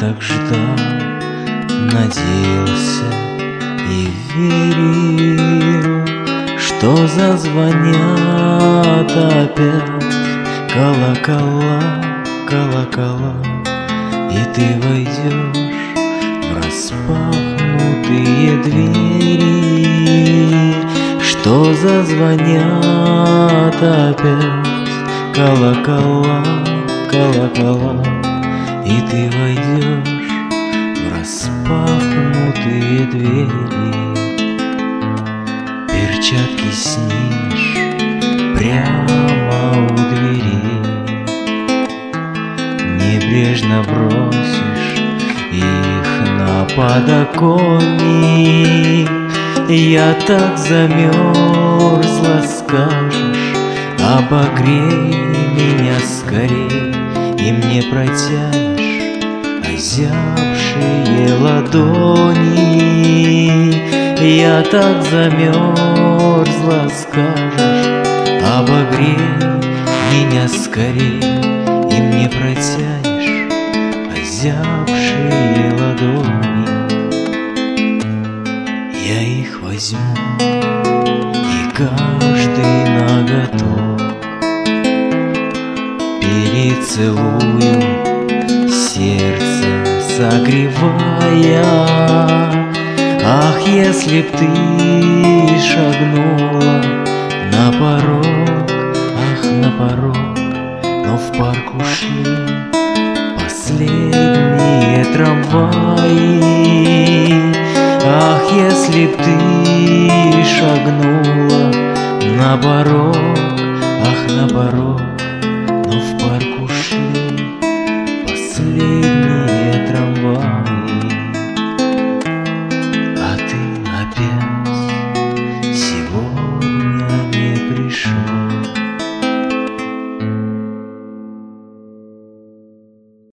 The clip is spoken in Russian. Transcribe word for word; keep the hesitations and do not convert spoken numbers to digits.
так ждал, надеялся и верил, что зазвонят опять колокола, колокола, и ты войдешь в распахнутые двери, что зазвонят опять колокола, колокола, и ты войдешь в распахнутые двери. Перчатки снимешь прямо у двери, небрежно бросишь их на подоконник. Я так замерзла, скажешь, обогрей меня скорей, и мне протянешь озябшие ладони. Я так замерзла, скажешь, обогрей меня скорей, и мне протянешь озябшие ладони. Я их возьму, и каждый наготок перецелую, сердце согревая. Ах, если б ты шагнула на порог, ах, на порог, но в парк ушли последние трамваи. Ах, если б ты шагнула на порог, ах, на порог, но в парк ушли последние